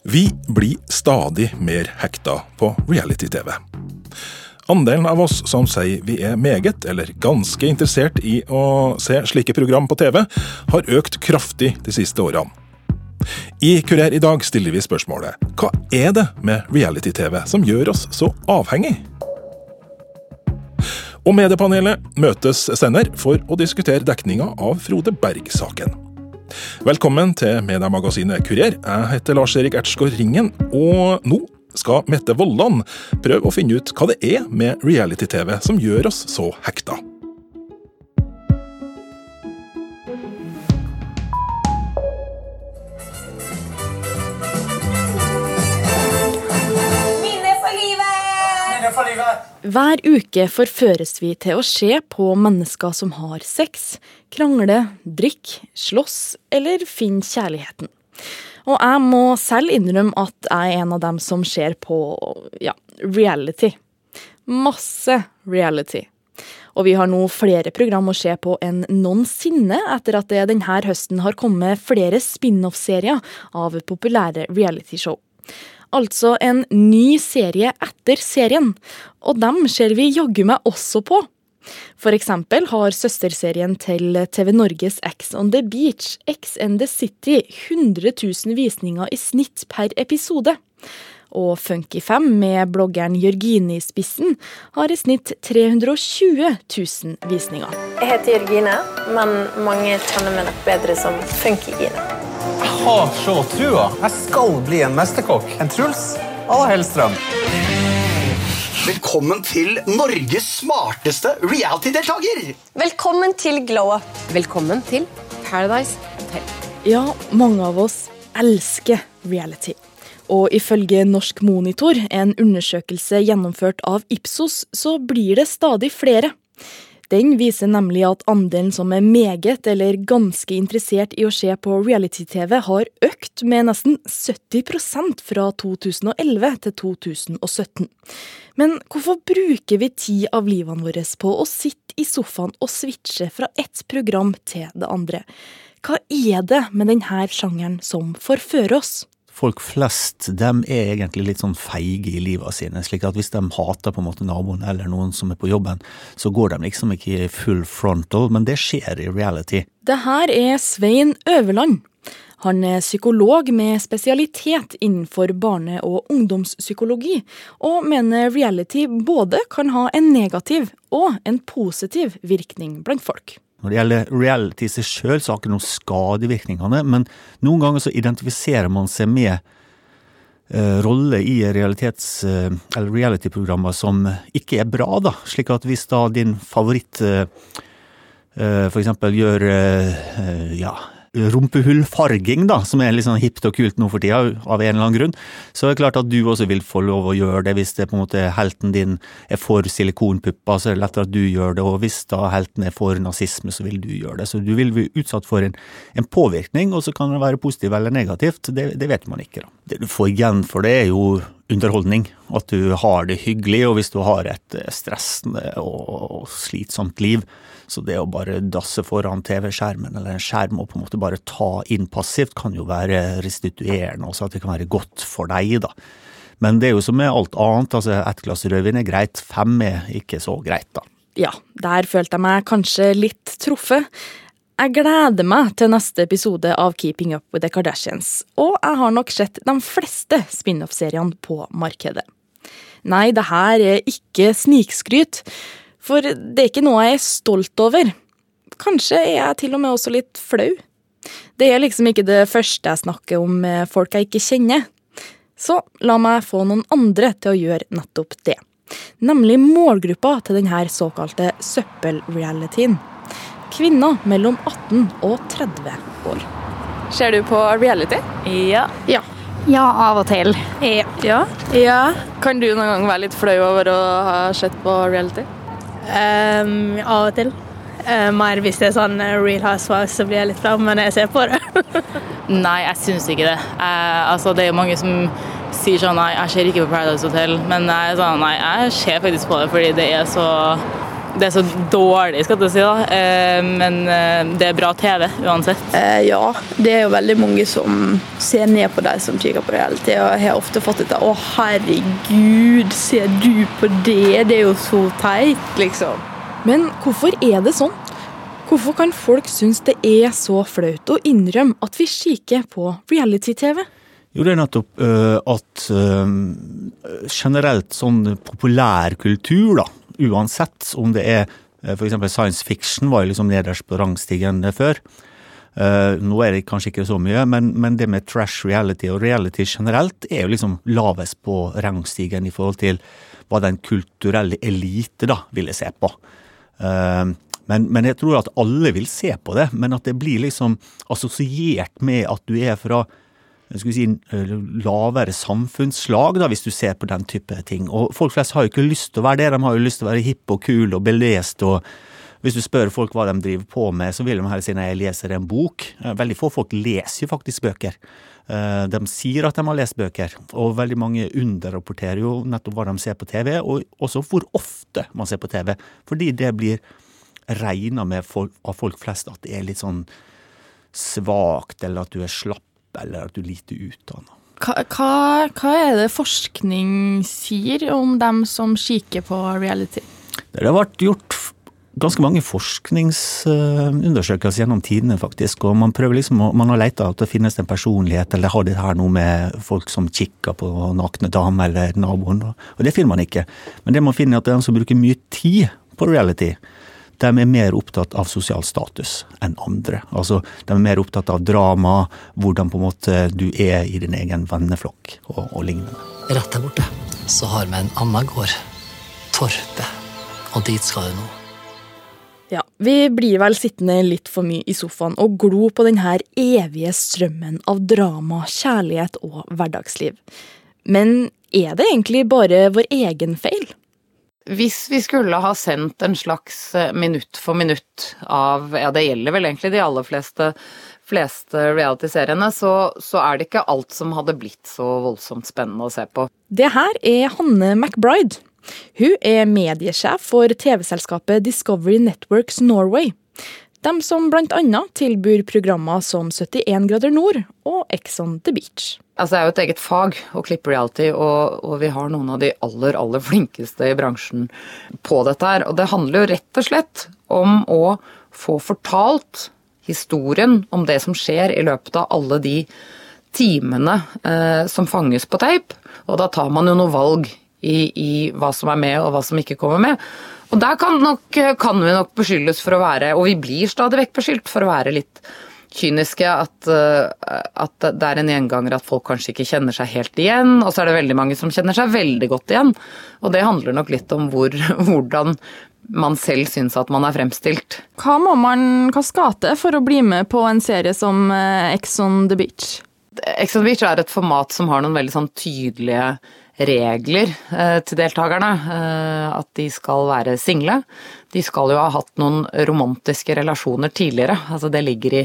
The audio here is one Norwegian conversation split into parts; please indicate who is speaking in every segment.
Speaker 1: Vi blir stadig mer hekta på reality-TV. Andelen av oss som sier vi meget eller ganske interessert i å se slike program på TV, har økt kraftig de siste årene. I Kurer i dag stiller vi spørsmålet: hva det med reality-TV som gjør oss så avhengig? Og mediepanelet møtes senere for å diskutere dekninga av Frode Berg-saken. Velkommen til mediemagasinet Kurer. Jeg heter Lars-Erik Ertsgaard Ringen, og nå skal Mette Vollan prøve å finne ut hva det med reality-TV som gjør oss så hekta.
Speaker 2: Hver uke forføres vi til å se på mennesker som har sex, krangle, drikk, slåss eller finne kjærligheten. Og jeg må selv innrømme at jeg en av dem som ser på, reality. Masse reality. Og vi har nå flere program å se på enn noensinne etter at det denne høsten har kommet flere spin-off-serier av populære reality-show. Altså en ny serie etter serien, og dem ser vi jaggu meg også på. For eksempel har søsterserien til TV Norges Ex on the Beach, Ex and the City, 100 000 visninger i snitt per episode. Og Funky 5 med bloggeren Jørgine i spissen har i snitt 320 000 visninger.
Speaker 3: Jeg heter Jørgine, men mange kjenner meg nok bedre som Funky-Gine.
Speaker 4: Jeg har så trua. Jeg skal bli en mesterkokk. En Truls à la Hellstrøm.
Speaker 5: Velkommen til Norges smarteste reality-deltager!
Speaker 3: Velkommen til Glow Up.
Speaker 6: Velkommen til Paradise Hotel.
Speaker 2: Ja, mange av oss elsker reality. Og ifølge Norsk Monitor, en undersøkelse gjennomført av Ipsos, så blir det stadig flere. Den viser nemlig at andelen som meget eller ganske interessert i å se på reality-TV har økt med nesten 70% fra 2011 til 2017. Men hvorfor bruker vi tid av livene våre på å sitte i sofaen og switche fra ett program til det andre? Hva det med denne sjangeren som forfører oss?
Speaker 7: Folk flest, de egentlig litt sånn feige i livet sine, slik at hvis de hater på en måte naboen eller noen som på jobben, så går de liksom ikke i full frontal, men det skjer i reality.
Speaker 2: Det her Svein Øverland. Han psykolog med spesialitet innenfor barne- og ungdomspsykologi, og mener reality både kan ha en negativ og en positiv virkning blant folk.
Speaker 7: Når det gjelder reality seg selv, så har ikke noen skadevirkningene, men noen ganger så identifiserer man seg med rolle i eller reality-programmer som ikke bra da, slik at hvis da din favoritt for eksempel gjør rumpehullfarging da, som litt sånn hipt og kult nå for tida av en eller annen grunn, så det klart at du også vil få lov å gjøre det. Hvis det på en måte helten din for silikonpupper, så det lettere at du gjør det, og hvis da helten for nazisme, så vil du gjøre det. Så du vil bli utsatt for en påvirkning, og så kan det være positivt eller negativt. Det vet man ikke da. Det du får igjen for det jo underholdning, at du har det hyggelig, og hvis du har et stressende og slitsomt liv, så det å bare dasse foran TV-skjermen eller en skjerm og på en måte bare ta inn passivt kan jo være restituerende, også at det kan være godt for deg da. Men det jo som med alt annet, altså et glass rødvin greit, 5 ikke så greit da.
Speaker 2: Ja, der følte jeg meg kanskje litt truffet. Jeg gleder meg til neste episode av Keeping Up with the Kardashians, og jeg har nok sett de fleste spin-off-seriene på markedet. Nei, det her ikke snikskryt, for det ikke noe jeg stolt over. Kanskje jeg til og med også litt flau. Det liksom ikke det første jeg snakker om med folk jeg ikke kjenner. Så la meg få noen andre til å gjøre nettopp det. Nemlig målgruppa til denne såkalte søppel-realityen. Kvinner mellom 18 og 30 år.
Speaker 6: Ser du på reality?
Speaker 3: Ja.
Speaker 6: Ja, av og til.
Speaker 3: Ja.
Speaker 6: Kan du noen gang være litt flau over å ha sett på reality?
Speaker 3: Av og til. Mer hvis det sånn Real Housewives, så blir jeg litt flau, men jeg ser på det.
Speaker 6: Nei, jeg synes ikke det. Altså, det jo mange som sier sånn, nei, jeg ser ikke på Paradise Hotel, men jeg ser faktisk på det, fordi det så det så dårlig, skal jeg si da. Men det bra TV uansett.
Speaker 3: Ja, det jo veldig mange som ser ned på de som kikker på reality, og jeg har ofte fått dette, herregud, ser du på det? Det jo så teit, liksom.
Speaker 2: Men hvorfor det sånn? Hvorfor kan folk synes det så flaut å innrømme at vi kikker på reality-TV?
Speaker 7: Jo, det nettopp at generelt sånn populærkultur, da, uansett om det for eksempel science fiction var jo liksom nederst på rangstigen før. Nå det kanskje ikke så mye, men det med trash reality og reality generelt jo liksom lavest på rangstigen i forhold til hva den kulturelle elite da ville se på. Men jeg tror at alle vil se på det, men at det blir liksom assosiert med at du fra lavere samfunnslag da, hvis du ser på den type ting. Og folk flest har jo ikke lyst til å være det, de har jo lyst til å være hipp og kul og belest, og hvis du spør folk hva de driver på med, så vil de heller si, nei, jeg leser en bok. Veldig få folk leser jo faktisk bøker. De sier at de har lest bøker, og veldig mange underrapporterer jo nettopp hva de ser på TV, og også hvor ofte man ser på TV, fordi det blir regnet med av folk flest at det litt sånn svagt, eller at du slapp, eller at du lite utdannet.
Speaker 2: Hva det forskning sier om dem som kikker på reality?
Speaker 7: Det har vært gjort ganske mange forskningsundersøkelser gjennom tidene faktisk, og man prøver liksom, man har letet at det finnes en personlighet, eller har det her noe med folk som kikker på nakne damer eller naboen, og det finner man ikke. Men det man finner at det de som bruker mye tid på reality, de mer opptatt av sosial status enn andre. Altså, de mer opptatt av drama, hvordan på en måte du i din egen venneflokk og lignende.
Speaker 8: Rett der borte så har vi en annen gård, Torpet, og dit skal du nå.
Speaker 2: Ja, vi blir vel sittende litt for mye i sofaen og glo på den her evige strømmen av drama, kjærlighet og hverdagsliv. Men det egentlig bare vår egen feil?
Speaker 6: Hvis vi skulle ha sendt en slags minutt for minutt av, ja det gjelder vel egentlig de aller fleste reality-seriene, så det ikke alt som hadde blitt så voldsomt spennende å se på.
Speaker 2: Det her Hanne McBride. Hun mediesjef for TV-selskapet Discovery Networks Norway. De som blant annet tilbyr programmer som 71 grader nord og Ex on the Beach.
Speaker 6: Altså, det jo et eget fag å klippe reality, og vi har noen av de aller flinkeste i bransjen på dette her. Og det handler jo rett og slett om å få fortalt historien om det som skjer i løpet av alle de timene som fanges på tape. Og da tar man jo noe valg i hva som med og hva som ikke kommer med. Og der kan vi nok beskyldes for å være, og vi blir stadig vekk beskyldt for å være litt kyniske, at det en gjenganger at folk kanskje ikke kjenner seg helt igjen, og så det veldig mange som kjenner seg veldig godt igjen. Og det handler nok litt om hvordan man selv synes at man fremstilt.
Speaker 2: Hva skal det for å bli med på en serie som Ex on the Beach?
Speaker 6: Ex on the Beach et format som har noen veldig sånn tydelige regler til deltakerne, at de skal være single. De skal jo ha hatt noen romantiske relasjoner tidligere, altså det ligger i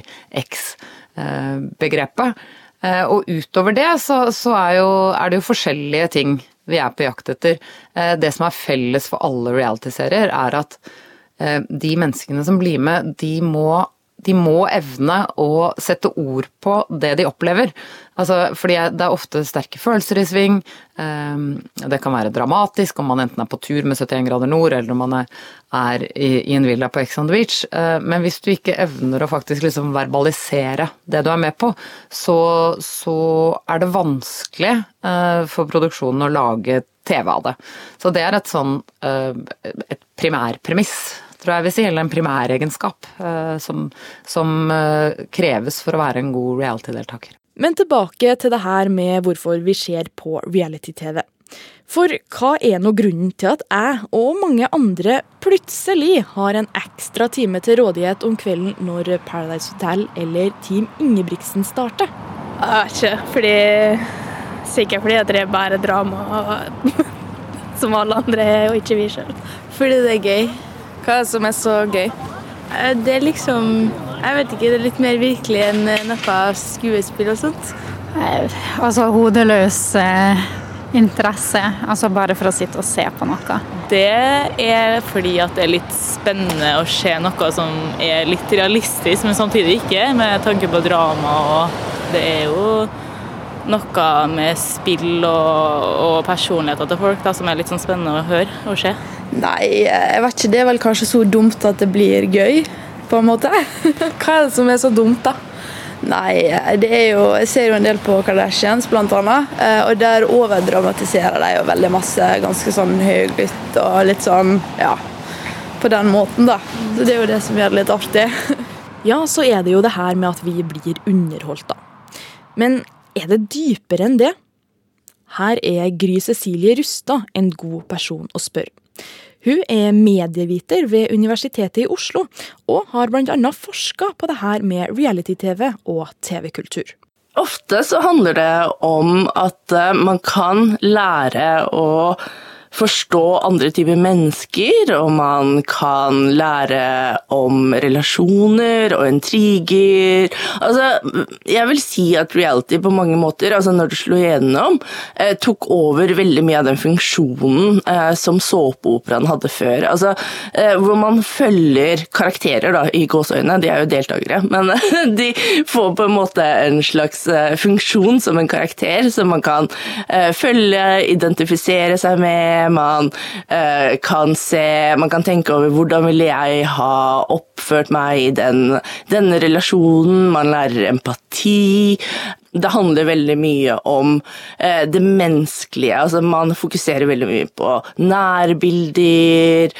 Speaker 6: X-begrepet. Og utover det så det jo forskjellige ting vi på jakt etter. Det som felles for alle reality-serier at de menneskene som blir med, de må evne å sette ord på det de opplever. Altså, fordi det ofte sterke følelser i sving. Det kan være dramatisk om man enten på tur med 71 grader nord, eller om man i en villa på Ex on the Beach. Men hvis du ikke evner å faktisk liksom verbalisere det du med på, så det vanskelig for produksjonen å lage TV av det. Så det et primærpremiss, tror jeg vil si, eller en primæregenskap som kreves for å være en god reality-deltaker.
Speaker 2: Men tilbake til det her med hvorfor vi ser på reality-TV. For hva nå grunnen til at jeg og mange andre plutselig har en ekstra time til rådighet om kvelden når Paradise Hotel eller Team Ingebrigtsen starter?
Speaker 3: Sikkert fordi at det bare drama som alle andre og ikke vi selv. Fordi det gøy.
Speaker 2: Hva som så gøy?
Speaker 3: Det liksom, jeg vet ikke, det litt mer virkelig enn noe skuespill og sånt.
Speaker 9: Altså hodeløs interesse, altså bare for å sitte og se på noe. det er fordi at det er litt spennende å se noe som er litt realistisk, men samtidig ikke, med tanke på drama. Og det er jo noe med spill og personligheter til folk da, som er litt sånn spennende å høre og se.
Speaker 3: Nei, jeg vet ikke, det er vel kanskje så dumt at det blir gøy, på en måte.
Speaker 2: Hva er det som er så dumt da?
Speaker 3: Nei, det er jo, jeg ser jo en del på Kardashians blant annet, og der overdramatiserer de jo veldig masse, ganske sånn høylytt og litt sånn, ja, på den måten da. Så det er jo det som gjør det litt artig.
Speaker 2: Ja, så er det jo det her med at vi blir underholdt da. Men er det dypere enn det? Her er Gry Cecilie Rustad en god person å spørre. Hun er medieviter ved Universitetet i Oslo, og har blant annet forsket på det her med reality-TV og TV-kultur.
Speaker 10: Ofte så handler det om at man kan lære å forstå andre typer mennesker, og man kan lære om relasjoner og intriger. Altså, jeg vil si at reality på mange måter, altså når det slo igjennom, tok over veldig mye av den funksjonen som såpeoperaen hadde før. Altså, hvor man følger karakterer da, i gåseøyne, de er jo deltakere, men de får på en måte en slags funksjon som en karakter, som man kan følge, identifisere seg med. Man kan tenke over hvordan ville jeg ha oppført meg i denne relasjonen, man lærer empati. Det handler veldig mye om det menneskelige, altså man fokuserer veldig mye på nærbilder,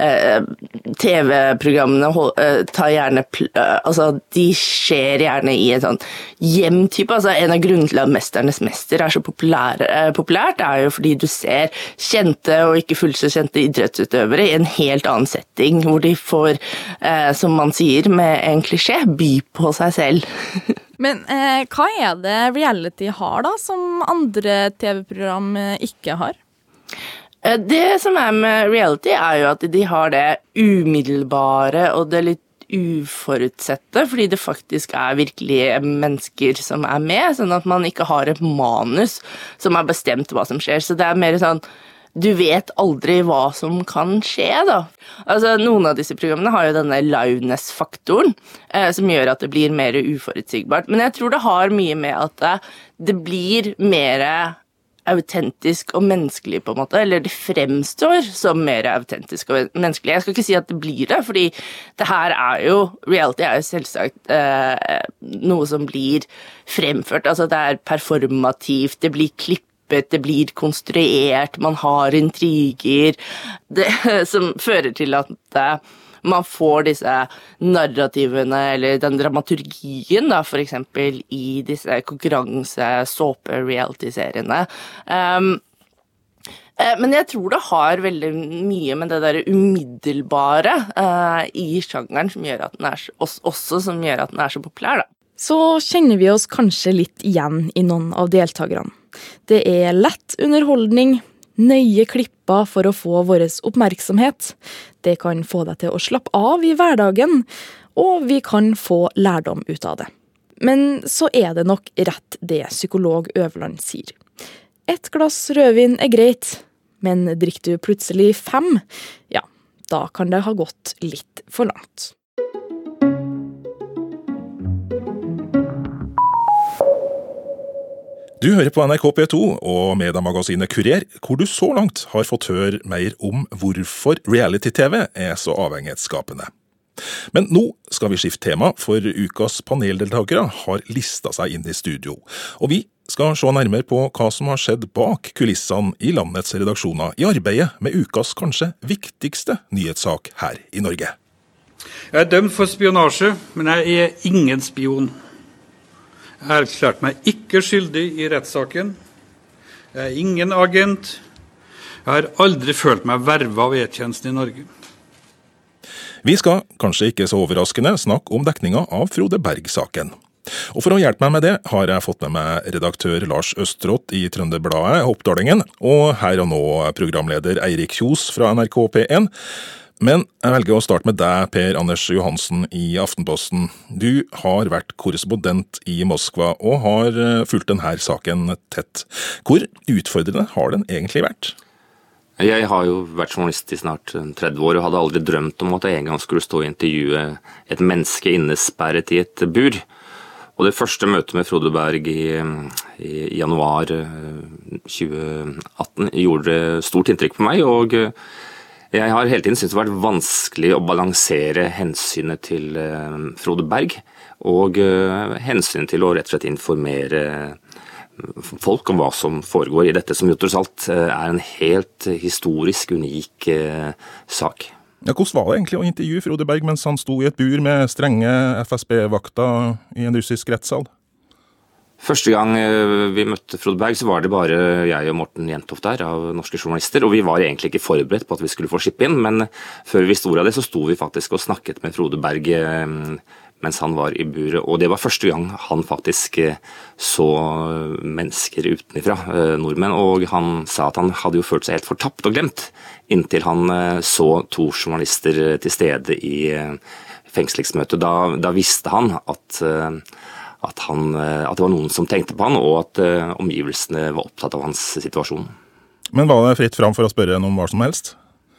Speaker 10: TV-programmene tar gjerne, altså de skjer gjerne i en sånn hjemtype, altså en av grunnene til at Mesternes Mester er så populært er jo fordi du ser kjente og ikke fullt så kjente idrettsutøvere i en helt annen setting, hvor de får, som man sier med en klisjé, by på seg selv.
Speaker 2: Men hva er det reality har da, som andre TV-program ikke har?
Speaker 10: Det som er med reality er jo at de har det umiddelbare og det litt uforutsette, fordi det faktisk er virkelige mennesker som er med, sånn at man ikke har et manus som har bestemt hva som skjer. Så det er mer sånn, du vet aldri hva som kan skje da. Altså, noen av disse programmene har jo denne liveness-faktoren, som gjør at det blir mer uforutsigbart. Men jeg tror det har mye med at det blir mer autentisk og menneskelig på en måte, eller det fremstår som mer autentisk og menneskelig. Jeg skal ikke si at det blir det, fordi det her er jo, reality er jo selvsagt noe som blir fremført, altså det er performativt, det blir klippet, det blir konstruert, man har intriger, som fører til at man får disse narrativene, eller den dramaturgien da, for eksempel i disse konkurranse-såpe-reality-seriene. Men jeg tror det har veldig mye med det der umiddelbare i sjangeren som gjør at den er, også som gjør at den er så populær da.
Speaker 2: Så kjenner vi oss kanskje litt igjen i noen av deltakerne. Det er lett underholdning, nøye klipper for å få vår oppmerksomhet. Det kan få deg til å slappe av i hverdagen, og vi kan få lærdom ut av det. Men så er det nok rett det psykolog Øverland sier. Et glass rødvin er greit, men drikker du plutselig 5, ja, da kan det ha gått litt for langt.
Speaker 1: Du hører på NRK P2 og mediemagasinet Kurier, hvor du så langt har fått høre mer om hvorfor reality-TV er så avhengighetsskapende. Men nå skal vi skifte tema, for ukas paneldeltakere har listet seg inn i studio. Og vi skal se nærmere på hva som har skjedd bak kulissene i landets redaksjoner i arbeidet med ukas kanskje viktigste nyhetssak her i Norge.
Speaker 11: Jeg er dømt for spionasje, men jeg er ingen spion. Jeg har erklært meg ikke skyldig i rettssaken. Jeg er ingen agent. Jeg har aldri følt meg vervet av E-tjenesten i Norge.
Speaker 1: Vi skal, kanskje ikke så overraskende, snakke om dekninga av Frode Berg-saken. Og for å hjelpe meg med det, har jeg fått med meg redaktør Lars Østrått i Trønderbladet, Oppdalingen, og her og nå programleder Eirik Kjos fra NRK P1. Men jeg velger å starte med deg, Per Anders Johansen i Aftenposten. Du har vært korrespondent i Moskva og har fulgt denne saken tett. Hvor utfordrende har den egentlig vært?
Speaker 12: Jeg har jo vært journalist i snart 30 år og hadde aldri drømt om at jeg en gang skulle stå og intervjue et menneske innesperret i et bur. Og det første møtet med Frode Berg i januar 2018 gjorde stort inntrykk på meg, og jeg har hele tiden syntes det har vært vanskelig å balansere hensynet til Frode Berg og hensynet til å rett og slett informere folk om hva som foregår i dette, som jo tross alt en helt historisk unik sak.
Speaker 1: Ja, hvordan var det egentlig å intervjue Frode Berg mens han sto i et bur med strenge FSB-vakter i en russisk rettssal?
Speaker 12: Første gang vi møtte Frode Berg, så var det bare jeg og Morten Jentoft der av norske journalister, og vi var egentlig ikke forberedt på at vi skulle få slippe inn, men før vi sto av det, så sto vi faktisk og snakket med Frode Berg mens han var i buret, og det var første gang han faktisk så mennesker utenifra, nordmenn, og han sa at han hadde jo følt seg helt fortapt og glemt, inntil han så 2 journalister til stede i fengslingsmøtet. Da visste han at det var noen som tenkte på han, og at omgivelsene var opptatt av hans situasjon.
Speaker 1: Men var det fritt fram for å spørre om hva som helst?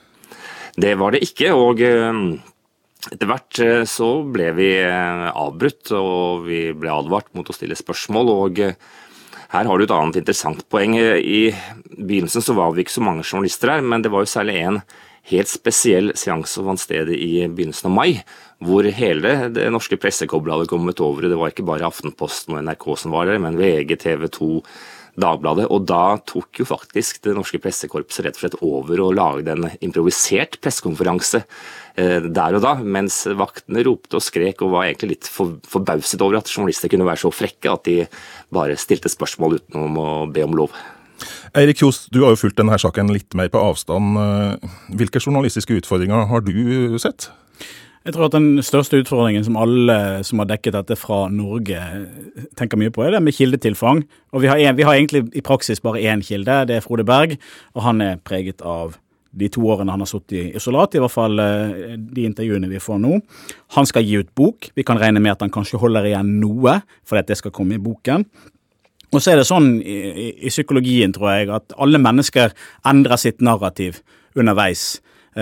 Speaker 12: Det var det ikke, og etter hvert så ble vi avbrutt, og vi ble advart mot å stille spørsmål, og her har du et annet interessant poeng. I begynnelsen så var vi ikke så mange journalister her, men det var jo særlig en helt spesiell seanse som fant sted i begynnelsen av mai, hvor hele det norske pressekoblet hadde kommet over. Det var ikke bare Aftenposten og NRK som var der, men VG, TV 2, Dagbladet, og da tok jo faktisk det norske pressekorpset rett og slett over og laget en improvisert pressekonferanse der og da, mens vaktene ropte og skrek og var egentlig litt forbauset over at journalister kunne være så frekke at de bare stilte spørsmål uten å be om lov.
Speaker 1: Eirik Kjos, du har jo fulgt denne saken litt mer på avstand. Hvilke journalistiske utfordringer har du sett?
Speaker 13: Jeg tror at den største utfordringen som alle som har dekket dette fra Norge tenker mye på, er det med kildetilfang. Og vi har egentlig i praksis bare én kilde, det er Frode Berg, og han er preget av de 2 årene han har sittet i isolat, i hvert fall de intervjuene vi får nå. Han skal gi ut bok, vi kan regne med at han kanskje holder igjen noe, for at det skal komme i boken. Og så er det sånn i psykologien, tror jeg, at alle mennesker endrer sitt narrativ underveis.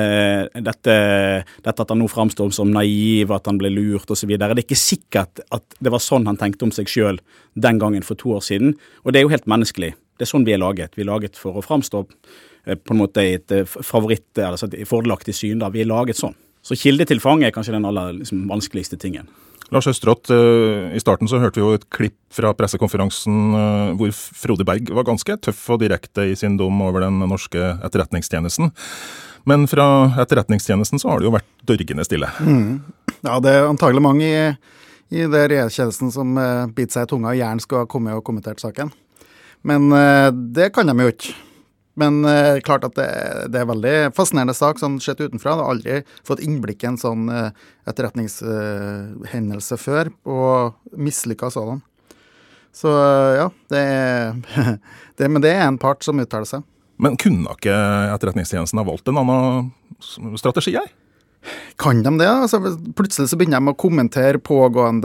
Speaker 13: Dette at han nå fremstår som naiv, at han ble lurt og så videre. Det er ikke sikkert at det var sånn han tenkte om seg selv den gangen for 2 år siden, og det er jo helt menneskelig. Det er sånn vi er laget. Vi er laget for å fremstå på en måte i et favoritt, altså et fordelaktig syn da. Vi er laget sånn. Så kildetilfang er kanskje den aller vanskeligste tingen.
Speaker 1: Lars Østrått, i starten så hørte vi jo et klipp fra pressekonferansen hvor Frode Berg var ganske tøff og direkte i sin dom over den norske etterretningstjenesten. Men fra etterretningstjenesten så har det jo vært dørgende stille.
Speaker 14: Ja, det er antagelig mange i det regjeringstjenesten som biter seg i tunga og gjerne skal komme og kommentert saken. Men det kan de jo ikke. Men klart at det er veldig fascinerende sak, sånn sett utenfra. Jeg har aldri fått innblikk i en sånn etterretningshendelse før, og mislykket sådan. Så ja, men det er en part som uttaler seg.
Speaker 1: Men kunne ikke etterretningstjenesten ha valgt en annen strategi her?
Speaker 14: Kan de det? Altså, plutselig så begynner de å kommentere pågående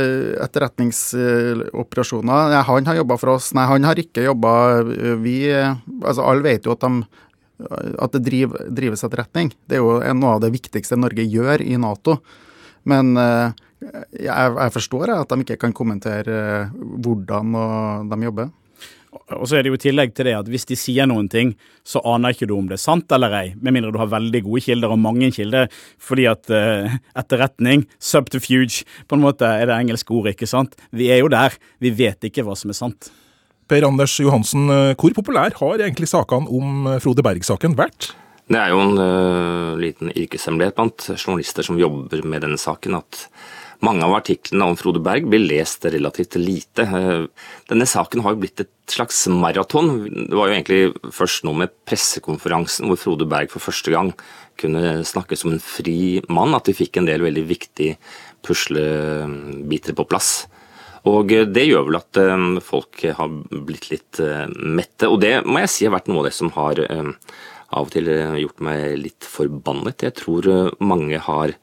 Speaker 14: etterretningsoperasjoner. Han har jobbet for oss. Nei, han har ikke jobbet. Alle vet jo at det drives etterretning. Det er jo noe av det viktigste Norge gjør i NATO. Men jeg forstår at de ikke kan kommentere hvordan de jobber.
Speaker 13: Og så er det jo i tillegg til det at hvis de sier noen ting, så aner ikke du om det er sant eller ei, med mindre du har veldig gode kilder og mange kilder, fordi at etterretning, subterfuge, på en måte er det engelske ord, ikke sant? Vi er jo der, vi vet ikke hva som er sant.
Speaker 1: Per Anders Johansen, hvor populær har egentlig sakene om Frode Berg-saken vært?
Speaker 12: Det er jo en liten yrkeshemmelighet blant journalister som jobber med denne saken, at mange av artiklene om Frode Berg blir lest relativt lite. Denne saken har jo blitt et slags maraton. Det var jo egentlig først nå med pressekonferansen hvor Frode Berg for første gang kunne snakke som en fri mann, at vi fikk en del veldig viktige puslebiter på plass. Og det gjør vel at folk har blitt litt mette, og det må jeg si har vært noe av det som har av og til gjort meg litt forbannet. Jeg tror mange har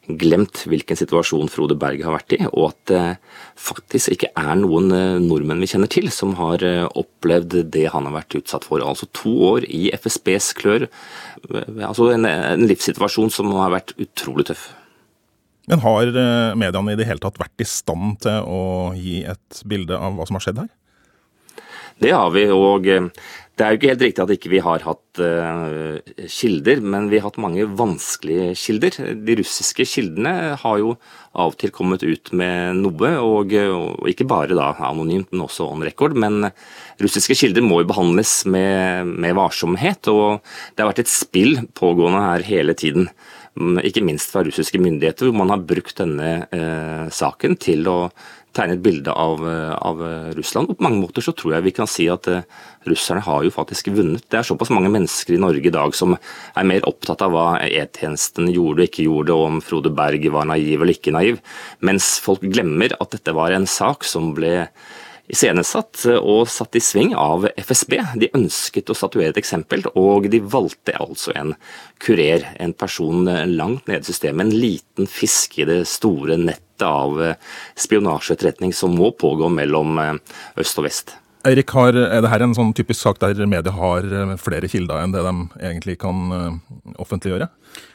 Speaker 12: glemt hvilken situasjon Frode Berg har vært i, og at det faktisk ikke noen nordmenn vi kjenner til som har opplevd det han har vært utsatt for. Altså 2 år i FSBs klør, altså en livssituasjon som har vært utrolig tøff.
Speaker 1: Men har mediene i det hele tatt vært i stand til å gi et bilde av hva som har skjedd her?
Speaker 12: Det har vi, og det jo ikke helt riktig at ikke vi har hatt kilder, men vi har hatt mange vanskelige kilder. De russiske kildene har jo av og til kommet ut med noe, og ikke bare da anonymt, men også on record. Men russiske kilder må jo behandles med varsomhet, og det har vært et spill pågående her hele tiden. Ikke minst fra russiske myndigheter, hvor man har brukt denne saken til å tegne et bilde av Russland. Og på mange måter så tror jeg vi kan si at russerne har jo faktisk vunnet. Det såpass mange mennesker i Norge i dag som mer opptatt av hva E-tjenesten gjorde og ikke gjorde, og om Frode Berg var naiv eller ikke naiv, mens folk glemmer at dette var en sak som ble iscenesatt og satt i sving av FSB. De ønsket å statuere et eksempel, og de valgte altså en kurer, en person langt nede i systemet, en liten fisk i det store nettet av spionasjeetterretning som må pågå mellom øst og vest.
Speaker 1: Eirik, er det her en sånn typisk sak der media har flere kilder enn det de egentlig kan offentliggjøre?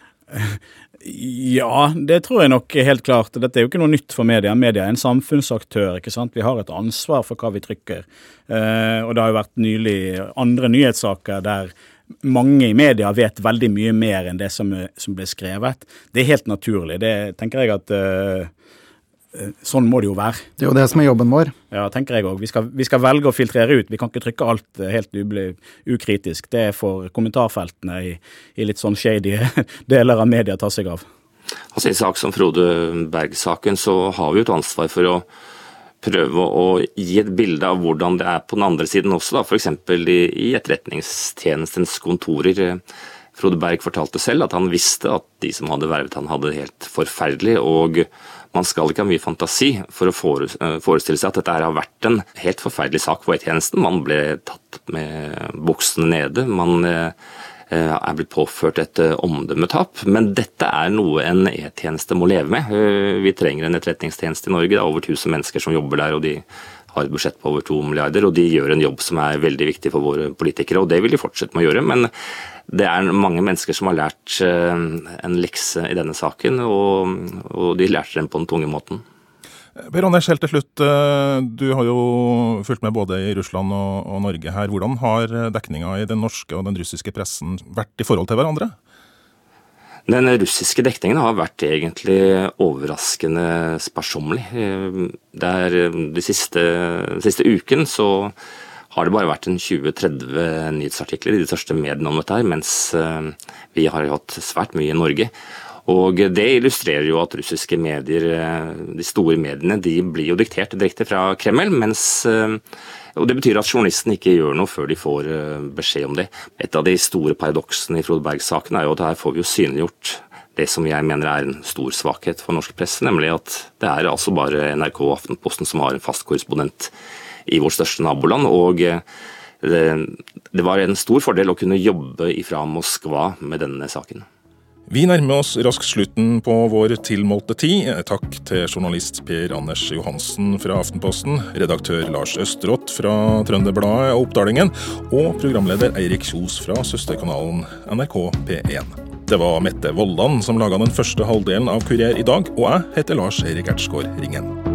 Speaker 13: Ja, det tror jeg nok helt klart. Dette jo ikke noe nytt for media. Media en samfunnsaktør, ikke sant? Vi har et ansvar for hva vi trykker. Og det har jo vært nylig andre nyhetssaker der mange i media vet veldig mye mer enn det som ble skrevet. Det helt naturlig. Det tenker jeg at sånn må det jo være.
Speaker 14: Det jo det som jobben vår.
Speaker 13: Ja, tenker jeg også. Vi skal velge å filtrere ut. Vi kan ikke trykke alt helt ukritisk. Det for kommentarfeltene i litt sånn shady deler av media tar seg av.
Speaker 12: Altså I en sak som Frode Berg-saken så har vi jo et ansvar for å prøve å gi et bilde av hvordan det på den andre siden også, da, for eksempel i etterretningstjenestens kontorer. Frode Berg fortalte selv at han visste at de som hadde vervet han hadde det helt forferdelig, og man skal ikke ha mye fantasi for å forestille seg at dette har vært en helt forferdelig sak for E-tjenesten. Man ble tatt med buksene nede, man blitt påført et omdømmetap, men dette noe en E-tjeneste må leve med. Vi trenger en etterretningstjeneste i Norge, det over 1000 mennesker som jobber der, og de har et budsjett på over 2 milliarder, og de gjør en jobb som veldig viktig for våre politikere, og det vil de fortsette med å gjøre, men det mange mennesker som har lært en lekse i denne saken, og de lærte den på den tunge måten.
Speaker 1: Per Anders, helt til slutt, du har jo fulgt med både i Russland og Norge her. Hvordan har dekninga i den norske og den russiske pressen vært i forhold til hverandre?
Speaker 12: Den russiske dekningen har vært egentlig overraskende sparsommelig. De siste uken så har det bare vært 20-30 nyhetsartikler i de største mediene om dette her, mens vi har hatt svært mye i Norge. Og det illustrerer jo at russiske medier, de store mediene, de blir jo diktert direkte fra Kreml, og det betyr at journalisten ikke gjør noe før de får beskjed om det. Et av de store paradoksene i Frode Berg-saken jo at her får vi jo synliggjort det som jeg mener en stor svakhet for norsk presse, nemlig at det altså bare NRK og Aftenposten som har en fast korrespondent i vårt største naboland, og det var en stor fordel å kunne jobbe ifra Moskva med denne saken.
Speaker 1: Vi nærmer oss raskt slutten på vår tilmålte tid. Takk til journalist Per Anders Johansen fra Aftenposten, redaktør Lars Østerått fra Trønderbladet og Oppdalingen, og programleder Eirik Kjos fra søsterkanalen NRK P1. Det var Mette Vollan som laget den første halvdelen av Kurier i dag, og jeg heter Lars Erik Ertsgaard Ringen.